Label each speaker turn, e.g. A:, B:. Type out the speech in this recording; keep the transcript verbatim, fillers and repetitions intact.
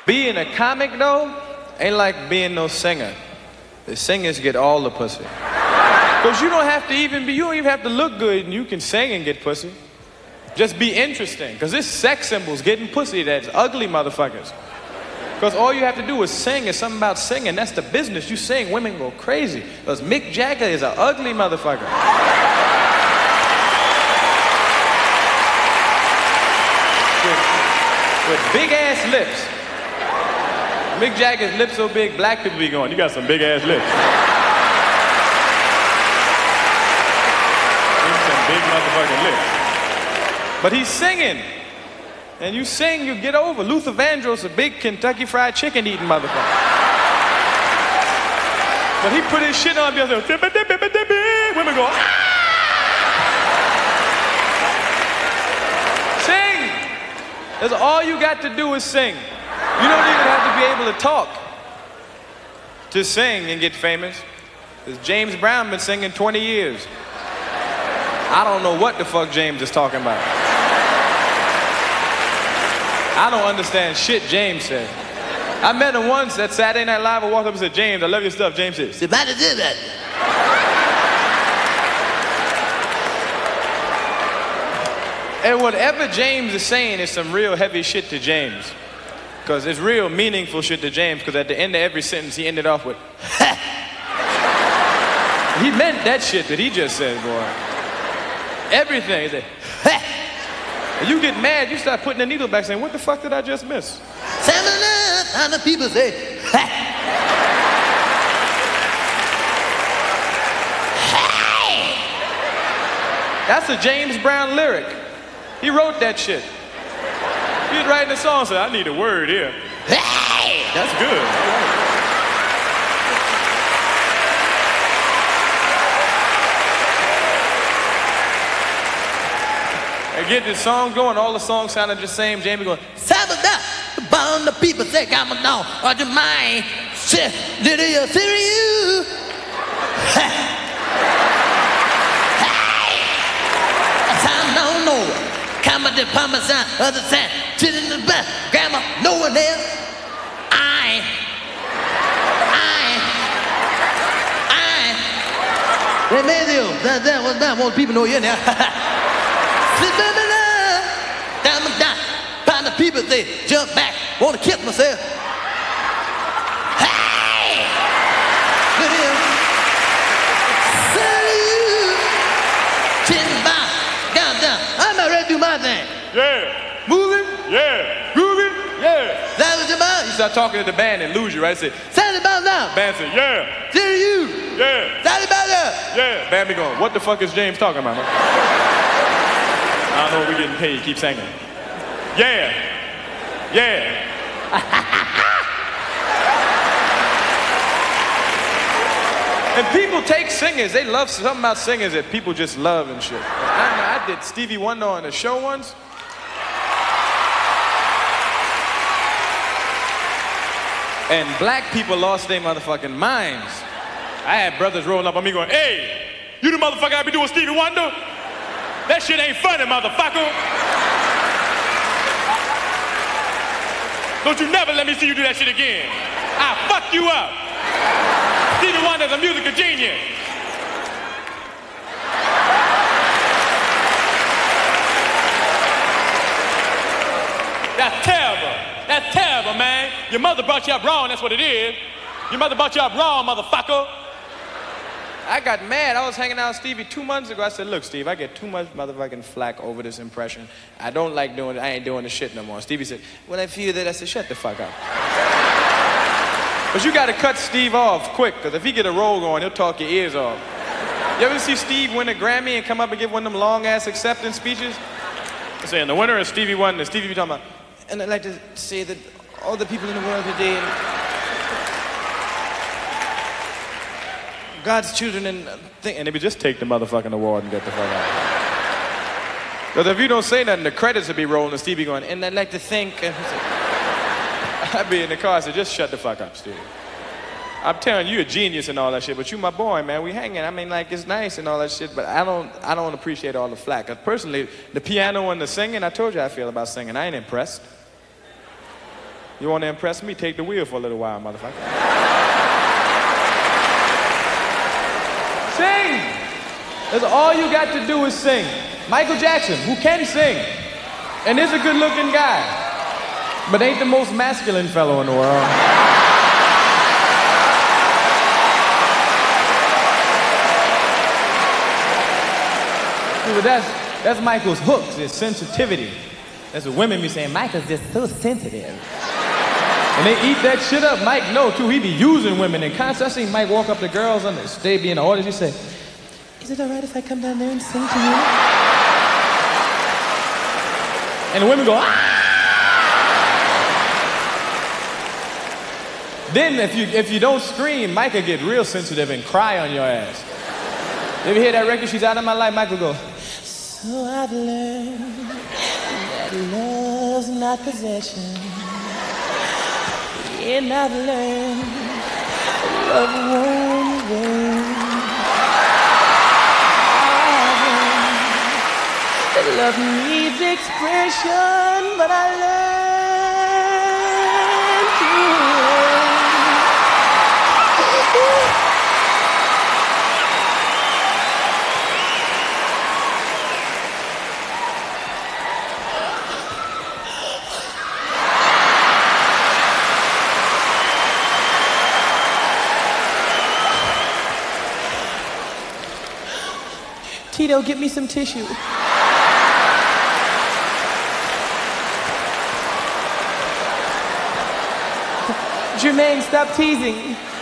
A: Being a comic, though, ain't like being no singer. The singers get all the pussy. Because you don't have to even be, you don't even have to look good and you can sing and get pussy. Just be interesting. Because this sex symbols getting pussy that's ugly motherfuckers. Because all you have to do is sing. It's something about singing. That's the business. You sing, women go crazy. Because Mick Jagger is an ugly motherfucker. with, with big ass lips. Mick Jagger's lips so big, black people be going, you got some big ass lips. Some big motherfucking lips. But he's singing. And you sing, you get over. Luther Vandross, a big Kentucky Fried Chicken eating motherfucker. But he put his shit on, women go, ah! Sing! That's all you got to do is sing. You don't even have to be able to talk to sing and get famous. Because James Brown been singing twenty years. I don't know what the fuck James is talking about. I don't understand shit James said. I met him once at Saturday Night Live. I walked up and said, James, I love your stuff. James said, and whatever James is saying is some real heavy shit to James. Because it's real meaningful shit to James, because at the end of every sentence, he ended off with, he meant that shit that he just said, boy. Everything. He said, and you get mad, you start putting the needle back saying, what the fuck did I just miss?
B: And the people say,
A: that's a James Brown lyric. He wrote that shit. He was writing a song, said, I need a word here. That's good. And get this song going, all the songs sounded the same. Jamie going,
B: Sabada, bomb the people say, come on down, or the mind, shit, did you see you? Time don't know. Come on the parmesan, other side, sit in the back, grandma, no one else. I, I, I. Remedio, that, that was that, most people know you now. Down the people say, jump back, want to kiss myself. Hey! Look here. Salute. Chin by, down, down. I'm not ready to do my thing.
A: yeah,
B: Moving,
A: yeah,
B: grooving.
A: yeah.
B: That was your mind.
A: You start talking to the band and lose you, right? Say,
B: Sally bound down.
A: band say, yeah,
B: To you.
A: yeah,
B: Sally bound up.
A: yeah. Band be going, what the fuck is James talking about, man? I don't know what we getting paid, keep singing. Yeah, yeah. And people take singers, they love something about singers that people just love and shit. I, I did Stevie Wonder on a show once. And black people lost their motherfucking minds. I had brothers rolling up on me going, hey, you the motherfucker I be doing Stevie Wonder? That shit ain't funny, motherfucker. Don't you never let me see you do that shit again. I'll fuck you up. Stevie Wonder's a musical genius. That's terrible. That's terrible, man. Your mother brought you up wrong, that's what it is. Your mother brought you up wrong, motherfucker. I got mad. I was hanging out with Stevie two months ago. I said, look, Steve, I get too much motherfucking flack over this impression. I don't like doing it. I ain't doing the shit no more. Stevie said, when I feel that, I said, shut the fuck up. But you gotta cut Steve off quick, because if he get a roll going, he'll talk your ears off. You ever see Steve win a Grammy and come up and give one of them long-ass acceptance speeches? They're saying, the winner is Stevie Wonder. Stevie be talking about, and I'd like to say that all the people in the world today, God's children, and think, and they would just take the motherfucking award and get the fuck out. Because if you don't say nothing, the credits would be rolling and Stevie going, and I'd like to think, and I'd be in the car, I said, just shut the fuck up, Steve. I'm telling you, you're a genius and all that shit, but you my boy, man, we hanging. I mean, like, it's nice and all that shit, but I don't, I don't appreciate all the flack. Cause personally, the piano and the singing, I told you how I feel about singing. I ain't impressed. You want to impress me? Take the wheel for a little while, motherfucker. Sing! That's all you got to do is sing. Michael Jackson, who can sing, and is a good-looking guy, but ain't the most masculine fellow in the world. See, but that's, that's Michael's hooks, his sensitivity. That's what women be saying, Michael's just so sensitive. And they eat that shit up. Mike know, too. He be using women in concerts. I seen Mike walk up to girls on the stage, be in the audience. He say, is it all right if I come down there and sing to you? And the women go, ah! Then if you, if you don't scream, Mike will get real sensitive and cry on your ass. You ever hear that record, She's Out of My Life? Mike will go, so I've learned that love's not possession. And I've learned love won't win. Love needs expression, but I learned to Tito, get me some tissue. Jermaine, stop teasing.